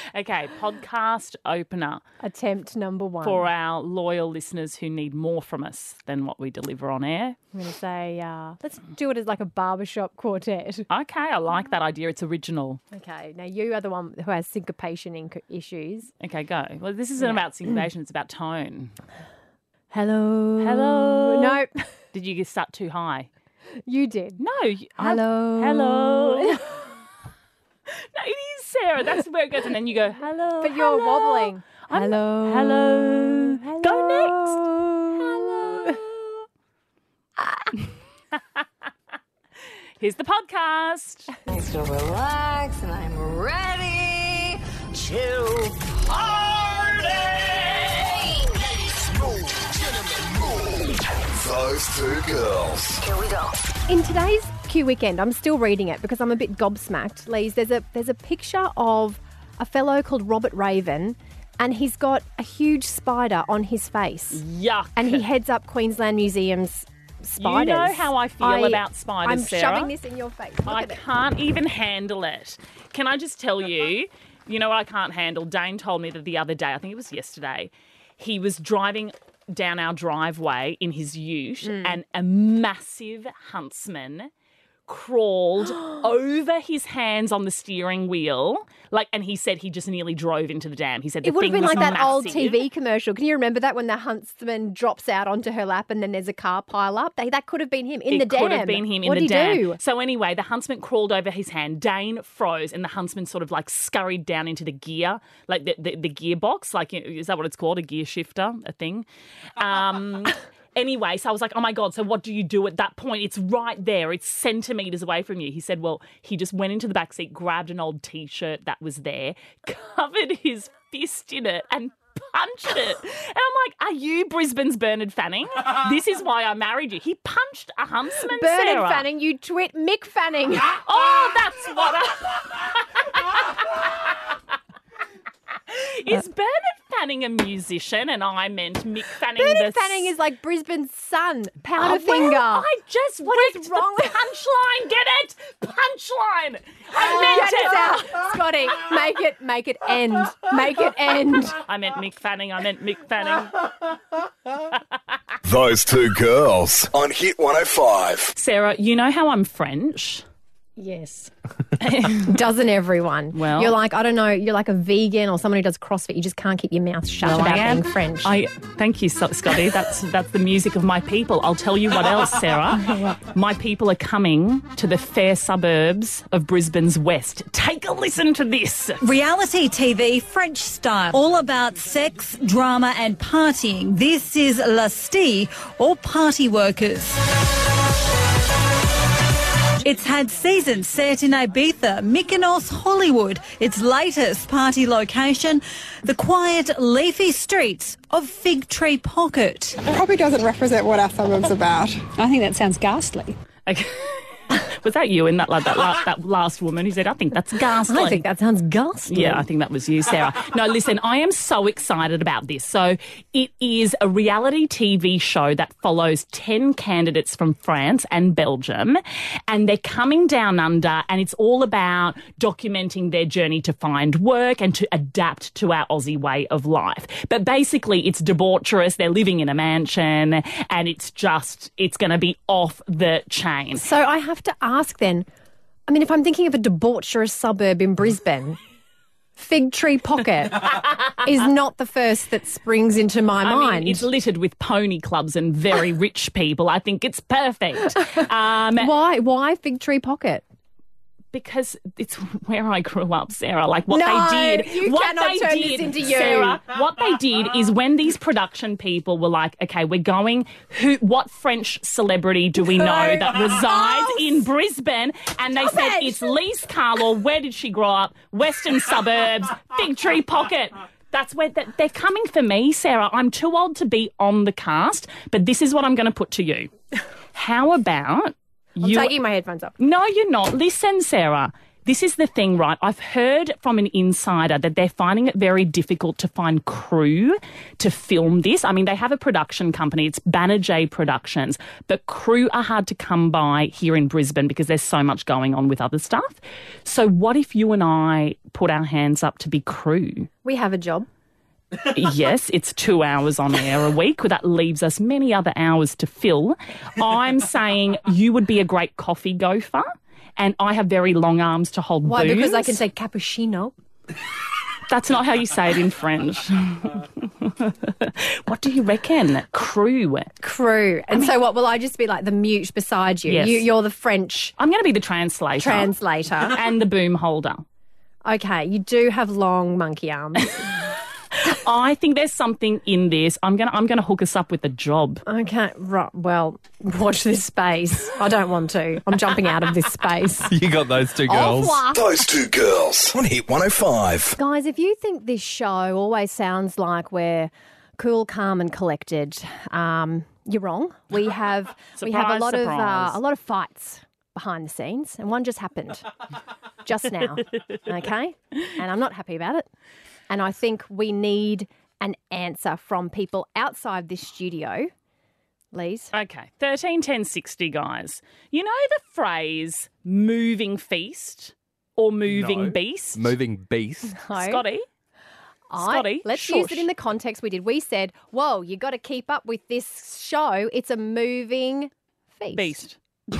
Okay, podcast opener Attempt number 1. for our loyal listeners who need more from us than what we deliver on air. I'm going to say, let's do it as like a barbershop quartet. Okay, I like that idea. It's original. Okay, now you are the one who has syncopation issues. Okay, go. Well, this isn't about syncopation, it's about tone. Hello. Hello. Nope. Did you start too high? You did. No. Hello. Hello. No, it is, Sarah. That's where it goes. And then you go, hello. But you're wobbling. Hello. Hello. Hello. Go next. Here's the podcast. Thanks to relax, and I'm ready to party! Those two girls. Here we go. In today's Q Weekend, I'm still reading it because I'm a bit gobsmacked. Lise, there's a picture of a fellow called Robert Raven, and he's got a huge spider on his face. Yuck. And he heads up Queensland Museum's spiders. You know how I feel about spiders, I'm Sarah. shoving this in your face. Look I at it. can't even handle it. Can I just tell you, you know what I can't handle? Dane told me that the other day, I think it was yesterday, he was driving down our driveway in his ute and a massive huntsman crawled over his hands on the steering wheel, and he said he just nearly drove into the dam. He said the It would have thing been was like that old massive. TV commercial. Can you remember that when the huntsman drops out onto her lap and then there's a car pile up? That could have been him in the dam. It could have been him in what the did he dam. do? So anyway, the huntsman crawled over his hand. Dane froze, and the huntsman sort of scurried down into the gear, like the gearbox. Is that what it's called? A gear shifter, a thing. Anyway, so I was like, oh, my God, so what do you do at that point? It's right there. It's centimetres away from you. He said, well, he just went into the back seat, grabbed an old T-shirt that was there, covered his fist in it and punched it. And I'm like, are you Brisbane's Bernard Fanning? This is why I married you. He punched a huntsman, Bernard Sarah. Fanning, you twit Mick Fanning. Oh, that's what Is Bernard Fanning a musician? And I meant Mick Fanning. Bernard Fanning is like Brisbane's son, Powderfinger. Well, I just ripped wrong the with- punchline. Get it? Punchline. I meant Get it. it out. Scotty, make it end. Make it end. I meant Mick Fanning. I meant Mick Fanning. Those two girls on Hit 105. Sarah, you know how I'm French? Yes. Doesn't everyone? Well- you're like, I don't know, you're like a vegan or someone who does CrossFit. You just can't keep your mouth shut Well, about I am. being French. Thank you, Scotty. That's the music of my people. I'll tell you what else, Sarah. My people are coming to the fair suburbs of Brisbane's west. Take a listen to this. Reality TV, French style, all about sex, drama and partying. This is La Stee, or Party Workers. It's had seasons set in Ibiza, Mykonos, Hollywood. Its latest party location, the quiet, leafy streets of Fig Tree Pocket. It probably doesn't represent what our suburb's about. I think that sounds ghastly. Okay. Was that you and that last woman who said, I think that's ghastly? I think that sounds ghastly. Yeah, I think that was you, Sarah. No, listen, I am so excited about this. So it is a reality TV show that follows 10 candidates from France and Belgium, and they're coming down under, and it's all about documenting their journey to find work and to adapt to our Aussie way of life. But basically, it's debaucherous. They're living in a mansion, and it's going to be off the chain. So I have to ask then, I mean, if I'm thinking of a debaucherous suburb in Brisbane, Fig Tree Pocket is not the first that springs into my mind. It's littered with pony clubs and very rich people. I think it's perfect. Why Fig Tree Pocket? Because it's where I grew up, Sarah. Like what No, they did. you what cannot they turn did, this into you. Sarah, what they did is when these production people were like, okay, we're going, what French celebrity do we know that resides in Brisbane? And they said, it's Lise Carlaw. Where did she grow up? Western suburbs, Fig Tree Pocket. That's where they're coming for me, Sarah. I'm too old to be on the cast, but this is what I'm going to put to you. How about... I'm taking my headphones off. No, you're not. Listen, Sarah. This is the thing, right? I've heard from an insider that they're finding it very difficult to find crew to film this. I mean, they have a production company. It's Banner J Productions. But crew are hard to come by here in Brisbane because there's so much going on with other stuff. So what if you and I put our hands up to be crew? We have a job. Yes, it's 2 hours on air a week. That leaves us many other hours to fill. I'm saying you would be a great coffee gopher. And I have very long arms to hold Why? booze. Because I can say cappuccino. That's not how you say it in French. What do you reckon? Crew. Crew. And so what, will I just be like the mute beside you? Yes. You're the French I'm going to be the translator. translator. And the boom holder. Okay, you do have long monkey arms. I think there's something in this. I'm gonna hook us up with a job. Okay, right. Well, watch this space. I don't want to. I'm jumping out of this space. You got those two Au girls. revoir. Those two girls on Hit 105. Guys, if you think this show always sounds like we're cool, calm, and collected, you're wrong. We have Surprise, surprise. a lot of fights behind the scenes, and one just happened just now. Okay, and I'm not happy about it. And I think we need an answer from people outside this studio. Lise? Okay, 13, 10, 60, guys. You know the phrase moving feast or moving No. beast? Moving beast. No. Scotty? Scotty, Let's shush. use it in the context we did. We said, whoa, you got to keep up with this show. It's a moving feast. Beast.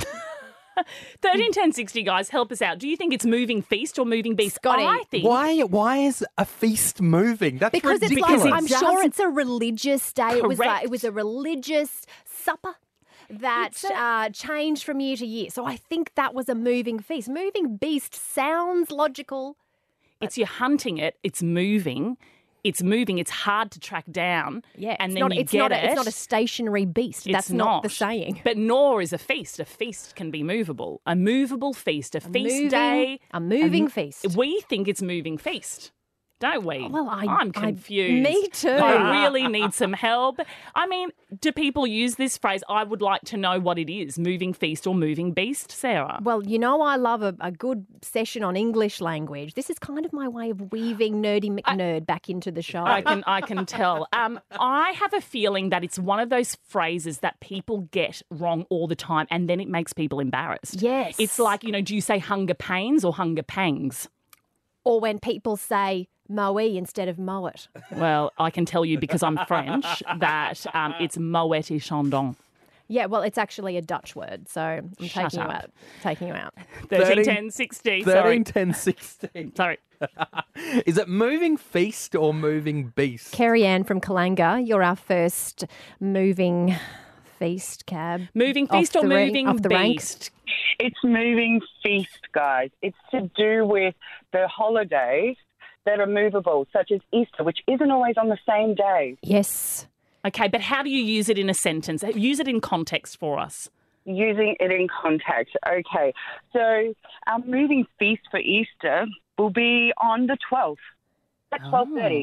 13, 10, 60, guys, help us out. Do you think it's moving feast or moving beast? Scotty. I think Why is a feast moving? That's Because it's ridiculous. like, I'm sure it's a religious day. It Correct. was a religious supper that changed from year to year. So I think that was a moving feast. Moving beast sounds logical. it's you're hunting it, it's moving. It's moving. It's hard to track down. Yeah, and it's then not, you it's get not it. it's not a stationary beast. It's That's not the saying. But nor is a feast. A feast can be movable. A movable feast. A feast moving- day. a moving feast. We think it's moving feast. Don't we? Well, I'm confused. me too. I really need some help. I mean, do people use this phrase? I would like to know what it is. Moving feast or moving beast, Sarah? Well, you know I love a good session on English language. This is kind of my way of weaving Nerdy McNerd back into the show. I can tell. I have a feeling that it's one of those phrases that people get wrong all the time, and then it makes people embarrassed. Yes. It's like, do you say hunger pains or hunger pangs? Or when people say moe instead of moet. Well, I can tell you because I'm French that it's moët et chandon. Yeah, well, it's actually a Dutch word, so I'm Shut taking you up. out. Taking you out. 13, 10, 60. 13, 10, 16. Sorry. Is it moving feast or moving beast? Kerry Ann from Kalanga, you're our first moving feast cab. Moving Off feast or the rank- moving off the rank. beast? It's moving feast, guys. It's to do with the holidays that are movable, such as Easter, which isn't always on the same day. Yes. Okay, but how do you use it in a sentence? Use it in context for us. Using it in context. Okay, so our moving feast for Easter will be on the 12th at 12:30.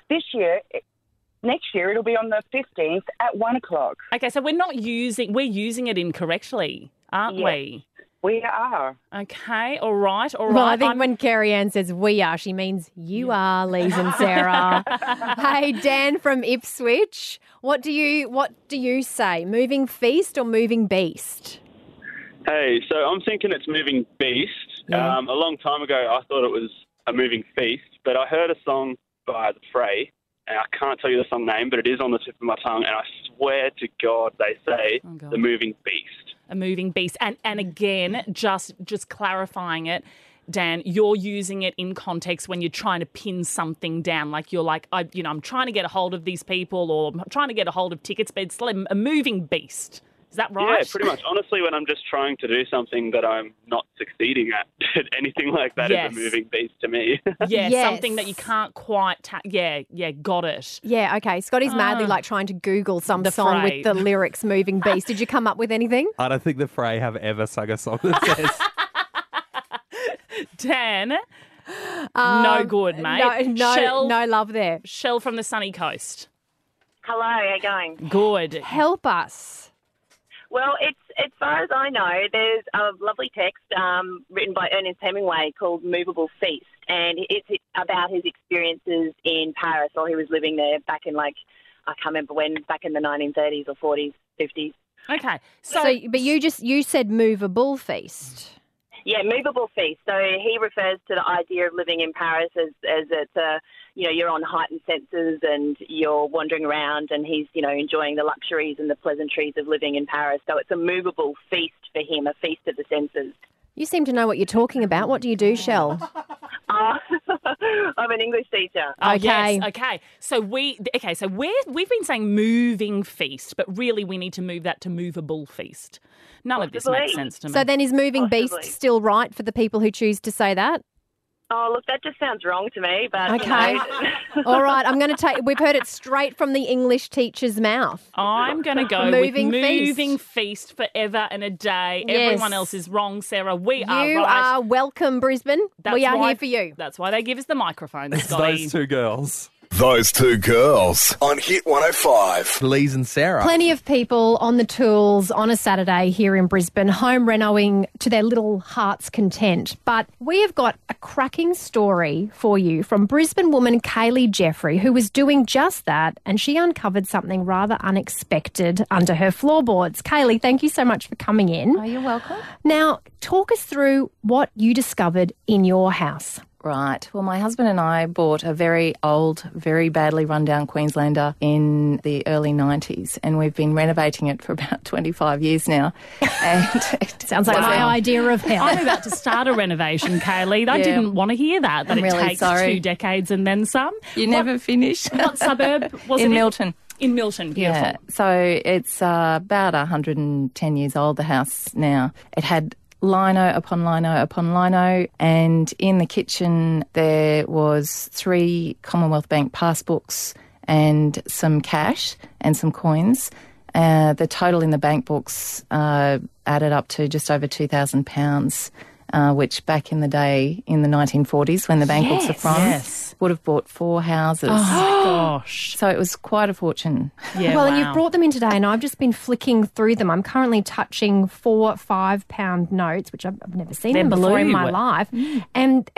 Next year it'll be on the 15th at 1 o'clock. Okay, so we're using it incorrectly, aren't Yes. we? We are. Okay, all right. Well, I think when Kerry Ann says we are, she means you are, Lise and Sarah. Hey, Dan from Ipswich, what do you say? Moving feast or moving beast? Hey, so I'm thinking it's moving beast. Yeah. A long time ago, I thought it was a moving feast, but I heard a song by The Fray, and I can't tell you the song name, but it is on the tip of my tongue, and I swear to God they say the moving beast. A moving beast. And again, just clarifying it, Dan, you're using it in context when you're trying to pin something down. Like you're like, I'm trying to get a hold of these people, or I'm trying to get a hold of tickets, but it's like a moving beast. Is that right? Yeah, pretty much. Honestly, when I'm just trying to do something that I'm not succeeding at, anything like that Yes. is a moving beast to me. Yeah, Yes. something that you can't quite... got it. Yeah, okay. Scotty's madly like trying to Google some The song Fray. with the lyrics moving beast. Did you come up with anything? I don't think the Fray have ever sung a song that says Dan, no good, mate. No love there. Shell from the sunny coast. Hello, how you going? Good. Help us. Well, as far as I know, there's a lovely text written by Ernest Hemingway called Movable Feast, and it's about his experiences in Paris while he was living there back in, I can't remember when, back in the 1930s or 40s, 50s. Okay. But you said movable feast. Yeah, movable feast. So he refers to the idea of living in Paris as it's you're on heightened senses and you're wandering around, and he's, enjoying the luxuries and the pleasantries of living in Paris. So it's a movable feast for him, a feast of the senses. You seem to know what you're talking about. What do you do, Shell? I'm an English teacher. Okay. Yes. Okay. So we've been saying moving feast, but really we need to move that to movable feast. None of this makes sense to me. So then is moving beast still right for the people who choose to say that? Oh, look, that just sounds wrong to me. But okay. All right, I'm going to we've heard it straight from the English teacher's mouth. I'm going to go moving with moving feast forever and a day. Yes. Everyone else is wrong, Sarah. We are right. You are welcome, Brisbane. We are here for you. That's why they give us the microphone, It's Scotty. those two girls. Those two girls on Hit 105. Lise and Sarah. Plenty of people on the tools on a Saturday here in Brisbane, home renoing to their little heart's content. But we have got a cracking story for you from Brisbane woman Kaylee Jeffrey, who was doing just that, and she uncovered something rather unexpected under her floorboards. Kaylee, thank you so much for coming in. Oh, you're welcome. Now, talk us through what you discovered in your house. Right. Well, my husband and I bought a very old, very badly run-down Queenslander in the early 90s, and we've been renovating it for about 25 years now. And sounds like my idea of hell. I'm about to start a renovation, Kaylee. I didn't want to hear that I'm it really takes sorry. 2 decades and then some. You never finish. What suburb was it in Milton. In Milton, beautiful. Yeah. So it's about 110 years old, the house now. It had lino upon lino upon lino, and in the kitchen there was 3 Commonwealth Bank passbooks and some cash and some coins. The total in the bank books added up to just over £2,000, which back in the day, in the 1940s, when the bank books are from, would have bought 4 houses. Oh, my gosh. So it was quite a fortune. Yeah, well, and you've brought them in today, and I've just been flicking through them. I'm currently touching 4 £5 notes, which I've never seen them before in my life, and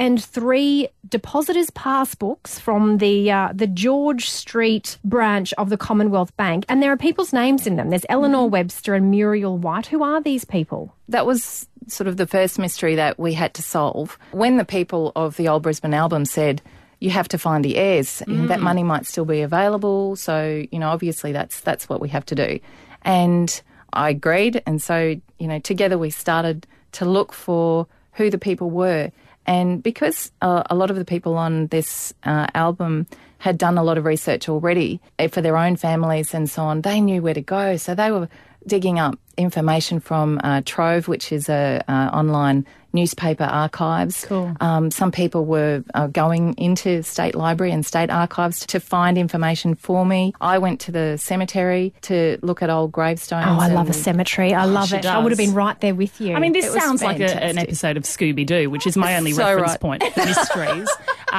3 depositors' passbooks from the George Street branch of the Commonwealth Bank, and there are people's names in them. There's Eleanor Webster and Muriel White. Who are these people? That was sort of the first mystery that we had to solve. When the people of the Old Brisbane album said, you have to find the heirs, that money might still be available, so, obviously that's what we have to do. And I agreed, and so, together we started to look for who the people were. And because a lot of the people on this album had done a lot of research already for their own families and so on, they knew where to go. So they were digging up information from Trove, which is a online newspaper archives. Cool. Some people were going into State Library and State Archives to find information for me. I went to the cemetery to look at old gravestones. Oh, I love a cemetery. I love it. I would have been right there with you. I mean, this It was sounds like an fantastic. episode of Scooby-Doo, which is my only So reference right. point for mysteries.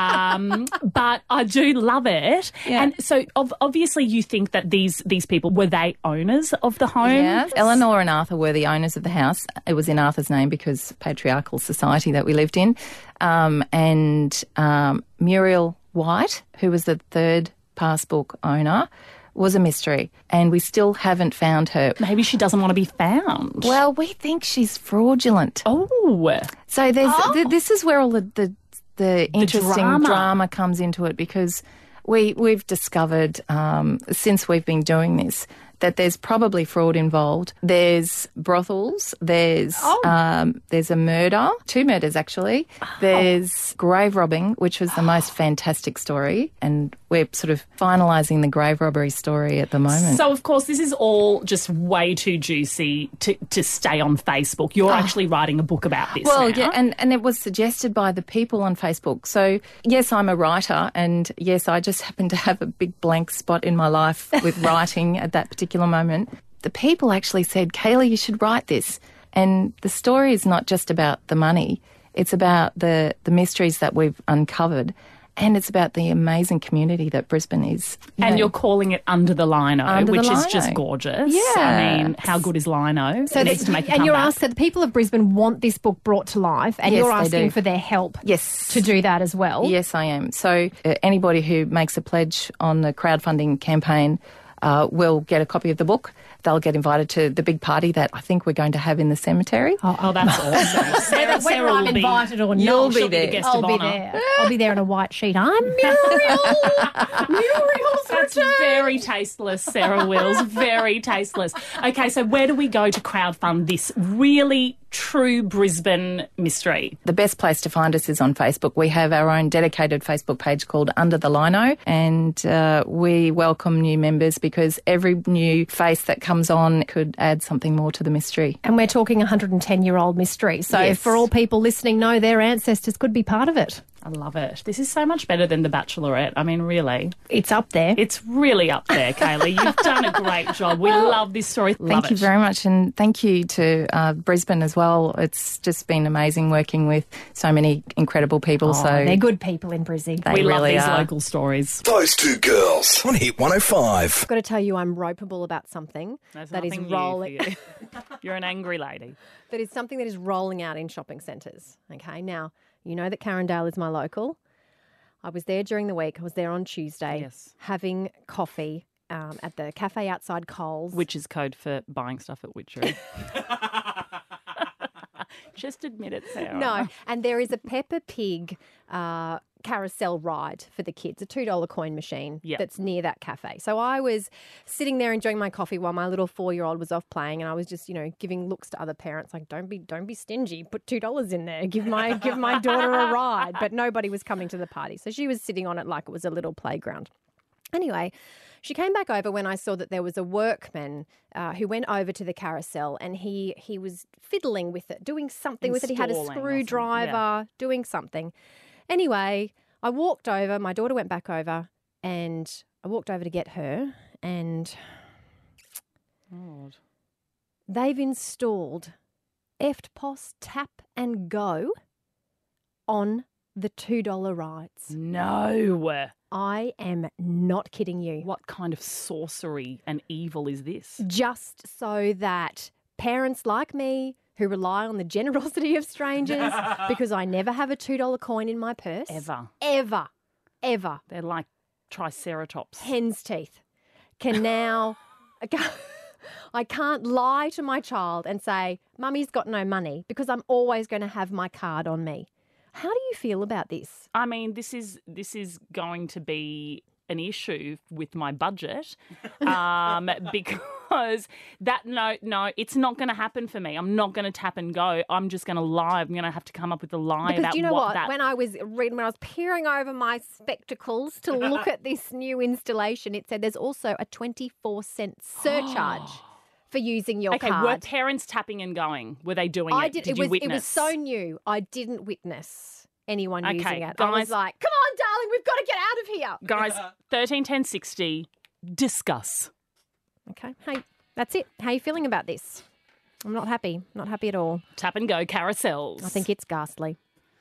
But I do love it. Yeah. And so obviously you think that these people, were they owners of the home? Yeah. Eleanor and Arthur were the owners of the house. It was in Arthur's name because patriarchal society that we lived in. And Muriel White, who was the 3rd passbook owner, was a mystery, and we still haven't found her. Maybe she doesn't want to be found. Well, we think she's fraudulent. Oh. So this is where all the interesting drama comes into it, because we've discovered since we've been doing this that there's probably fraud involved. There's brothels. There's a murder, 2 murders actually. There's grave robbing, which was the most fantastic story, and we're sort of finalising the grave robbery story at the moment. So, of course, this is all just way too juicy to stay on Facebook. You're actually writing a book about this now. Yeah, and it was suggested by the people on Facebook. So, yes, I'm a writer, and yes, I just happen to have a big blank spot in my life with writing at that particular moment. The people actually said, Kaylee, you should write this. And the story is not just about the money. It's about the mysteries that we've uncovered. And it's about the amazing community that Brisbane is. And you're calling it Under the Lino, Under the which is Lino. just gorgeous. Yeah. I mean, how good is Lino? So It needs to make a and you're comeback. asked that the people of Brisbane want this book brought to life, and Yes, you're they asking do. for their help Yes. to do that as well. Yes, I am. So anybody who makes a pledge on the crowdfunding campaign will get a copy of the book. They'll get invited to the big party that I think we're going to have in the cemetery. Oh, that's awesome. Whether I'm will be- invited or not, You'll be she'll there. the guest I'll of be honour. there. I'll be there on a white sheet. I'm Muriel. Muriel's That's very tasteless, Sarah Wills. Very tasteless. Okay, so where do we go to crowdfund this really true Brisbane mystery? The best place to find us is on Facebook. We have our own dedicated Facebook page called Under the Lino, and we welcome new members because every new face that comes on could add something more to the mystery. And we're talking 110-year-old mystery. So Yes. for all people listening, know their ancestors could be part of it. I love it. This is so much better than The Bachelorette. I mean, really. It's up there. It's really up there, Kaylee. You've done a great job. We love this story. Love Thank you it. very much, and thank you to Brisbane as well. It's just been amazing working with so many incredible people. Oh, so they're good people in Brizzy. They We love really these are. local stories. Those two girls on Hit 105. I've got to tell you, I'm ropeable about something There's that is nothing new for rolling. you. You're an angry lady. That is something that is rolling out in shopping centres. Okay, now you know that Carindale is my local. I was there during the week. I was there on Tuesday, Yes. having coffee at the cafe outside Coles. Which is code for buying stuff at Witchery. Just admit it, Sarah. No, and there is a Peppa Pig carousel ride for the kids, a $2 coin machine Yep. that's near that cafe. So I was sitting there enjoying my coffee while my little 4-year-old was off playing, and I was just, giving looks to other parents like, don't be stingy, put $2 in there, give my daughter a ride. But nobody was coming to the party, so she was sitting on it like it was a little playground. Anyway, she came back over when I saw that there was a workman who went over to the carousel, and he was fiddling with it, doing something with it. He had a Installing or something, screwdriver, doing something. Anyway, I walked over. My daughter went back over, and I walked over to get her, and they've installed EFTPOS Tap and Go on the $2 rides. No. I am not kidding you. What kind of sorcery and evil is this? Just so that parents like me who rely on the generosity of strangers, because I never have a $2 coin in my purse. Ever. Ever. They're like triceratops. Hen's teeth. Can now... I can't lie to my child and say, Mummy's got no money, because I'm always going to have my card on me. How do you feel about this? I mean, this is going to be an issue with my budget because no, it's not going to happen for me. I'm not going to tap and go. I'm just going to lie. I'm going to have to come up with a lie Because about do you know what? that. When I was peering over my spectacles to look at this new installation, it said there's also a 24-cent surcharge for using your card. Were parents tapping and going? Were they doing I it? did. Did you witness? It was so new. I didn't witness anyone using it. I guys- was like, come on, darling, we've got to get out of here. Guys, 131060, discuss. Okay. Hey, that's it. How are you feeling about this? I'm not happy. Not happy at all. Tap and go carousels. I think it's ghastly.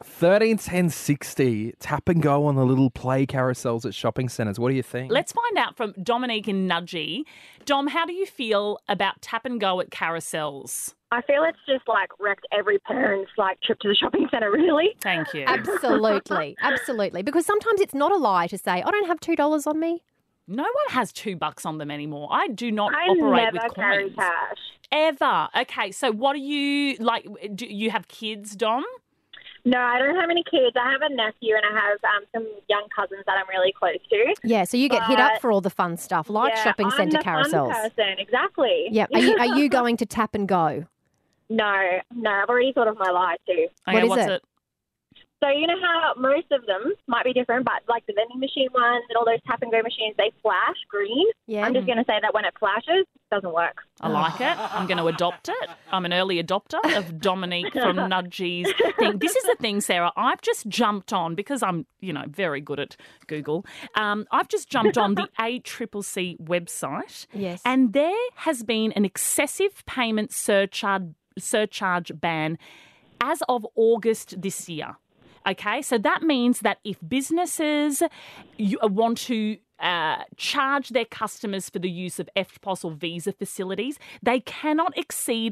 131060, tap and go on the little play carousels at shopping centres. What do you think? Let's find out from Dominique and Nudgee. Dom, how do you feel about tap and go at carousels? I feel it's just wrecked every parent's trip to the shopping centre, really. Thank you. Absolutely. Absolutely. Because sometimes it's not a lie to say, I don't have $2 on me. No one has $2 on them anymore. I do not I operate never with carry coins. cash. Ever. Okay, so what do you like? Do you have kids, Dom? No, I don't have any kids. I have a nephew and I have some young cousins that I'm really close to. Yeah, so you get hit up But- for all the fun stuff, like Yeah, shopping centre I'm the carousels. fun person, exactly. Yeah. Are you going to tap and go? No, I've already thought of my lie too. Okay, is what's it? it? So you know how most of them might be different, but the vending machine ones and all those tap and go machines, they flash green. Yeah. I'm just going to say that when it flashes, it doesn't work. I like it. I'm going to adopt it. I'm an early adopter of Dominique from Nudgee's thing. This is the thing, Sarah. I've just jumped on, because I'm, very good at Google. I've just jumped on the ACCC website. Yes. And there has been an excessive payment surcharge ban as of August this year. Okay, so that means that if businesses want to charge their customers for the use of EFTPOS or Visa facilities, they cannot exceed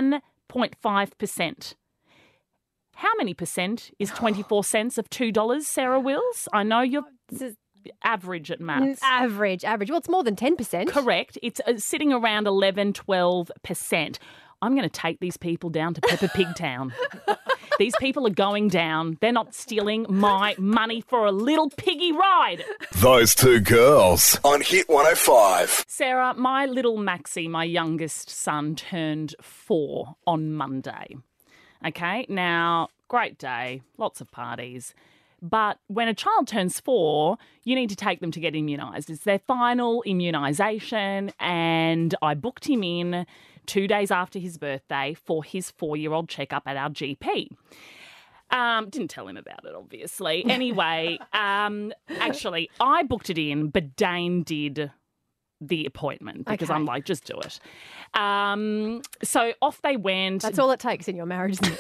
1.5%. How many percent is 24 cents of $2, Sarah Wills? I know you're average at maths. Average. Well, it's more than 10%. Correct. It's sitting around 11, 12%. I'm going to take these people down to Peppa Pig Town. These people are going down. They're not stealing my money for a little piggy ride. Those two girls on Hit 105. Sarah, my little Maxie, my youngest son, turned 4 on Monday. Okay, now, great day, lots of parties. But when a child turns 4, you need to take them to get immunised. It's their final immunisation, and I booked him in 2 days after his birthday for his 4-year-old checkup at our GP. Didn't tell him about it, obviously. Anyway, actually, I booked it in, but Dane did the appointment because I'm like, just do it. So off they went. That's all it takes in your marriage, isn't it?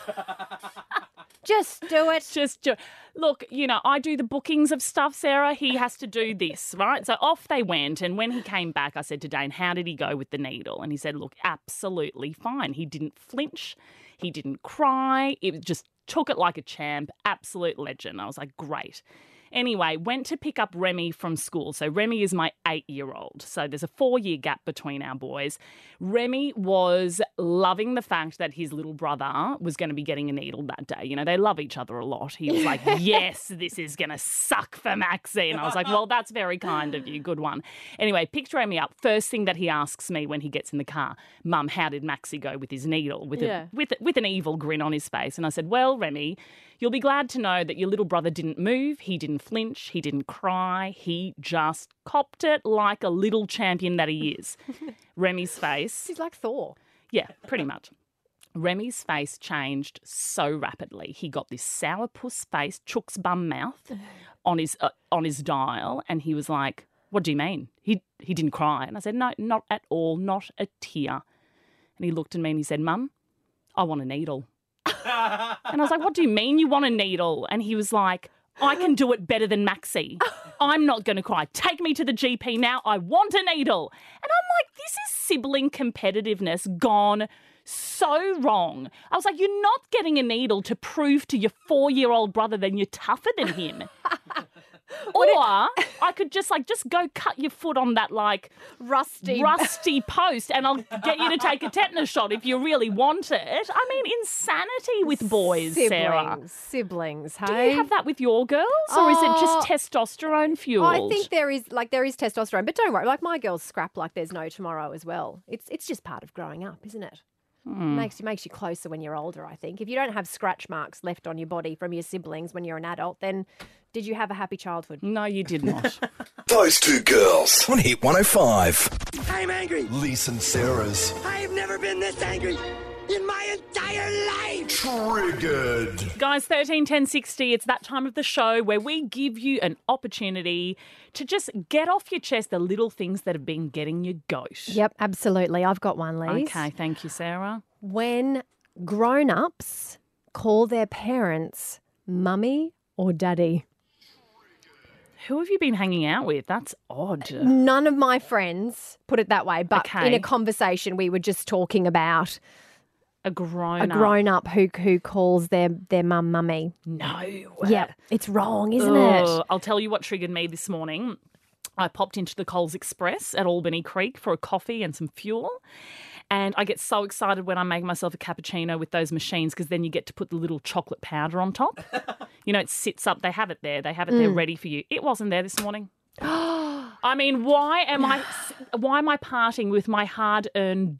Just do it. Just do it. Look, you know, I do the bookings of stuff, Sarah. He has to do this, right? So off they went. And when he came back, I said to Dane, how did he go with the needle? And he said, look, absolutely fine. He didn't flinch. He didn't cry. It just took it like a champ. Absolute legend. I was like, great. Anyway, went to pick up Remy from school. So Remy is my 8-year-old. So there's a 4-year gap between our boys. Remy was loving the fact that his little brother was going to be getting a needle that day. You know, they love each other a lot. He was like, yes, this is going to suck for Maxie. And I was like, well, that's very kind of you. Good one. Anyway, picked Remy up. First thing that he asks me when he gets in the car, Mum, how did Maxie go with his needle? With an evil grin on his face. And I said, well, Remy, you'll be glad to know that your little brother didn't move. He didn't flinch. He didn't cry. He just copped it like a little champion that he is. Remy's face. He's like Thor. Yeah, pretty much. Remy's face changed so rapidly. He got this sourpuss face, chook's bum mouth on his dial, and he was like, what do you mean? He didn't cry. And I said, no, not at all, not a tear. And he looked at me and he said, Mum, I want a needle. And I was like, what do you mean you want a needle? And he was like, I can do it better than Maxie. I'm not going to cry. Take me to the GP now. I want a needle. And I'm like, this is sibling competitiveness gone so wrong. I was like, you're not getting a needle to prove to your 4-year-old brother that you're tougher than him. Or I could just go cut your foot on that rusty post and I'll get you to take a tetanus shot if you really want it. I mean, insanity with boys, Sarah. Siblings, hey? Do you have that with your girls or is it just testosterone fueled? I think there is testosterone, but don't worry, my girls scrap like there's no tomorrow as well. It's just part of growing up, isn't it? Makes you closer when you're older, I think. If you don't have scratch marks left on your body from your siblings when you're an adult, then did you have a happy childhood? No, you did not. Those two girls on Hit 105. I'm angry. Lisa and Sarah's I've never been this angry in my entire life. Triggered. Guys, 13 10 60, it's that time of the show where we give you an opportunity to just get off your chest the little things that have been getting you goat. Yep, absolutely. I've got one, Lise. Okay, thank you, Sarah. When grown-ups call their parents mummy or daddy. Who have you been hanging out with? That's odd. None of my friends put it that way, but Okay. in a conversation we were just talking about a grown-up. A grown-up who calls their mum mummy. No. Yeah, it's wrong, isn't it? I'll tell you what triggered me this morning. I popped into the Coles Express at Albany Creek for a coffee and some fuel. And I get so excited when I make myself a cappuccino with those machines because then you get to put the little chocolate powder on top. You know, it sits up. They have it there. They have it there ready for you. It wasn't there this morning. I mean, why am I parting with my hard-earned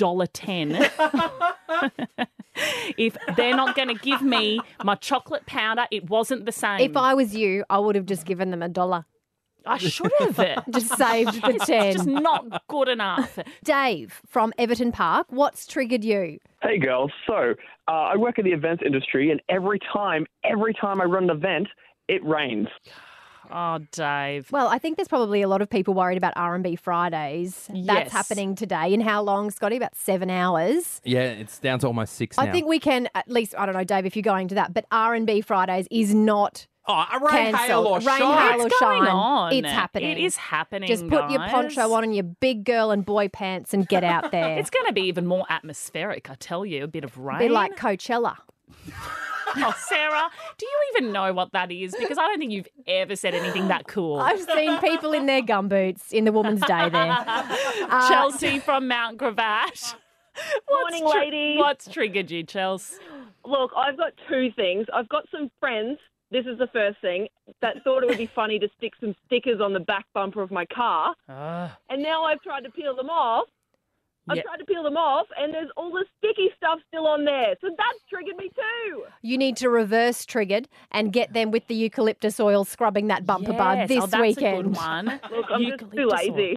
$1.10 if they're not going to give me my chocolate powder? It wasn't the same. If I was you, I would have just given them $1. I should have. Just saved the 10. It's just not good enough. Dave from Everton Park, what's triggered you? Hey, girls. So I work in the events industry, and every time I run an event, it rains. Oh, Dave. Well, I think there's probably a lot of people worried about R&B Fridays. Yes. That's happening today. In how long, Scotty? About 7 hours. Yeah, it's down to almost 6 now. I think we can at least, I don't know, Dave, if you're going to that, but R&B Fridays is not a rain, hail or rain, shine. hail or What's going shine. on? It's happening. It is happening, Just put your guys. poncho on and your big girl and boy pants and get out there. It's going to be even more atmospheric, I tell you. A bit of rain. A bit like Coachella. Oh, Sarah, do you even know what that is? Because I don't think you've ever said anything that cool. I've seen people in their gumboots in the Woman's Day there. Chelsea from Mount Gravatt. Morning, ladies. What's triggered you, Chelsea? Look, I've got two things. I've got some friends, this is the first thing, that thought it would be funny to stick some stickers on the back bumper of my car. And now I've tried to peel them off. I've tried to peel them off, and there's all the sticky stuff still on there. So that's triggered me too. You need to reverse triggered and get them with the eucalyptus oil scrubbing that bumper bar this that's weekend. a good one. Look, I'm just too lazy.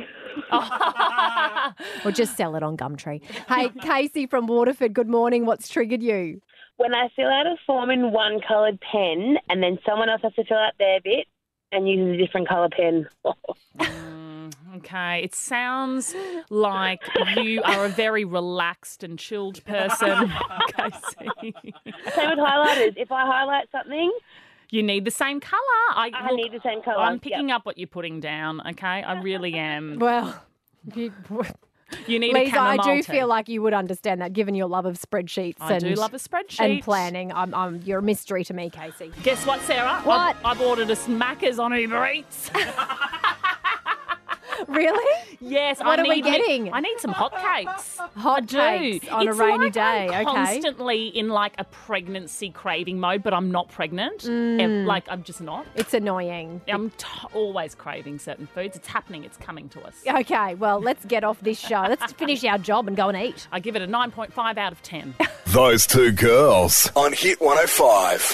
Or just sell it on Gumtree. Hey, Casey from Waterford, good morning. What's triggered you? When I fill out a form in one coloured pen and then someone else has to fill out their bit and uses a different colour pen. Okay, it sounds like you are a very relaxed and chilled person, Casey. Same with highlighters. If I highlight something, you need the same colour. I need the same colour. I'm picking up what you're putting down, okay? I really am. Well, you need Lisa, a chamomile I do tea. feel like you would understand that, given your love of spreadsheets. I do love a spreadsheet. And planning. You're a mystery to me, Casey. Guess what, Sarah? What? I've ordered us Macca's on Uber Eats. Really? Yes. What are we getting? I need some hotcakes. Hotcakes on It's a rainy like day. I'm Okay. constantly in like a pregnancy craving mode, but I'm not pregnant. I'm just not. It's annoying. I'm always craving certain foods. It's happening. It's coming to us. Okay, well, let's get off this show. Let's finish our job and go and eat. I give it a 9.5 out of 10. Those two girls on Hit 105.